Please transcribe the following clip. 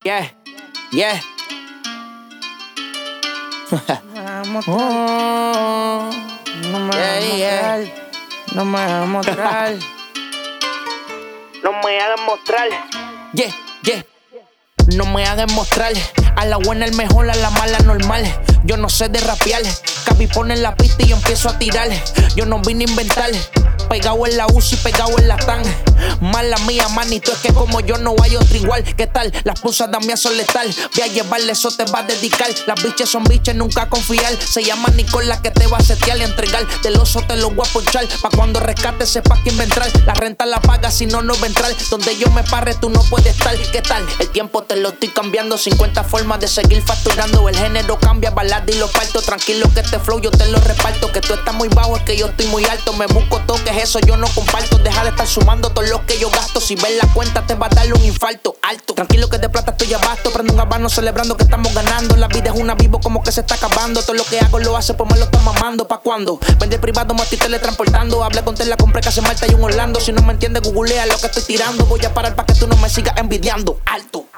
Yeah, yeah. No me hagas mostrar. No me hagas mostrar. No me hagan mostrar. Yeah, yeah. No me hagan mostrar. A la buena el mejor, a la mala normal. Yo no sé de rapear. Capi pone en la pista y yo empiezo a tirar. Yo no vine a inventar. Pegado en la UCI, pegado en la TAN. Mala mía, manito, es que como yo no hay otro igual. ¿Qué tal? Las pusas de mí son letal. Voy a llevarle, eso te va a dedicar. Las biches son biches, nunca confiar. Se llama Nicole, la que te va a setear y entregar. Del oso te lo voy a ponchar. Pa' cuando rescate sepas quién va a entrar. La renta la paga, si no, no va a entrar. Donde yo me parre, tú no puedes estar. ¿Qué tal? El tiempo te lo estoy cambiando. 50 formas de seguir facturando. El género cambia, balada y lo parto. Tranquilo que este flow yo te lo reparto. Que tú estás muy bajo, es que yo estoy muy alto. Me busco toques, eso yo no comparto. Deja de estar sumando todo lo que yo gasto. Si ves la cuenta te va a dar un infarto alto. Tranquilo que de plata estoy abasto. Prendo un habano celebrando que estamos ganando. La vida es una vivo como que se está acabando. Todo lo que hago lo hace pues me lo está mamando. ¿Pa' cuándo? Vende privado, me estoy teletransportando. Hablé con la compré que hace Malta y un Orlando. Si no me entiendes, googlea lo que estoy tirando. Voy a parar pa' que tú no me sigas envidiando. Alto.